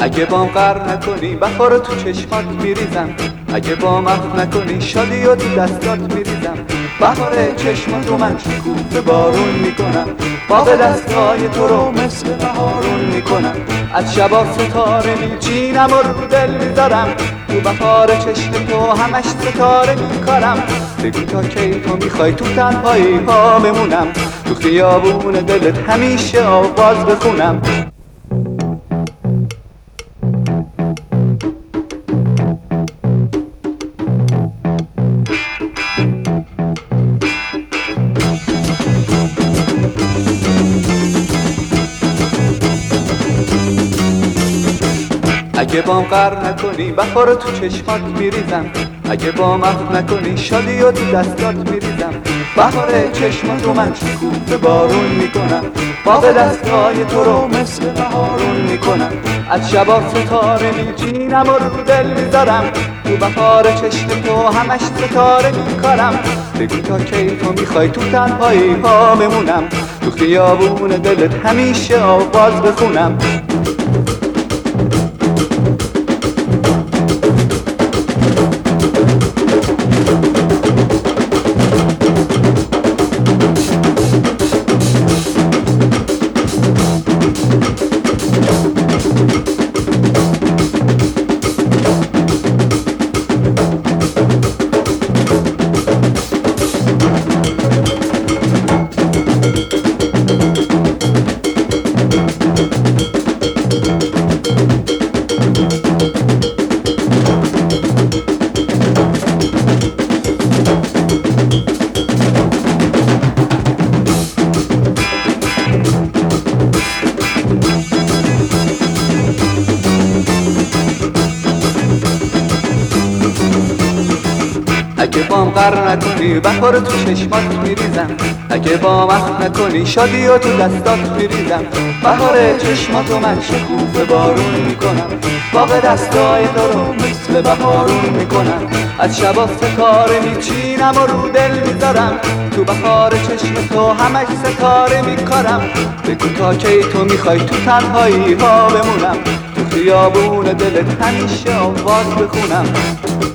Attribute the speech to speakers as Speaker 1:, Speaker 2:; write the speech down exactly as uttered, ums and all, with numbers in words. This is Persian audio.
Speaker 1: اگه بام غر نکنی بهار تو چشمات میریزم، اگه بام عفو نکنی شادی و تو دستات میریزم. بهار چشماتو من شکوفه بارون میکنم، باغ دستای تو رو مثل بهارون میکنم. از شبا ستاره میچینم و رو دل میذارم، تو بهار چشم تو همش ستاره میکارم. بگو تا کی تو میخوای تو تنهایی ها بمونم، تو خیابون دلت همیشه آواز بخونم. اگه بام غر نکنی بهار تو چشمات میریزم، اگه بام عفو نکنی شادی و تو دستات میریزم. بهار چشماتو من شکوفه بارون میکنم، باغ دستای تو رو مثل بهارون میکنم. از شبا ستاره میچینم و رو دل میذارم، تو بهار چشم تو همش ستاره میکارم. بگو تا کی تو میخوای تو تنهایی ها بمونم، تو خیابون دلت همیشه آواز بخونم. اگه بام غر نکنی بهار تو چشمات میریزم، اگه بام عفو نکنی شادی و تو دستات میریزم. بهار چشماتو من شکوفه بارون میکنم، باغ دستای تو رو مثل بهارون میکنم. از شبا ستاره میچینم و رو دل میذارم، تو بهار چشم تو همش ستاره میکارم. بگو تا کی تو میخوای تو تنهایی ها بمونم، تو خیابون دلت همیشه آواز بخونم.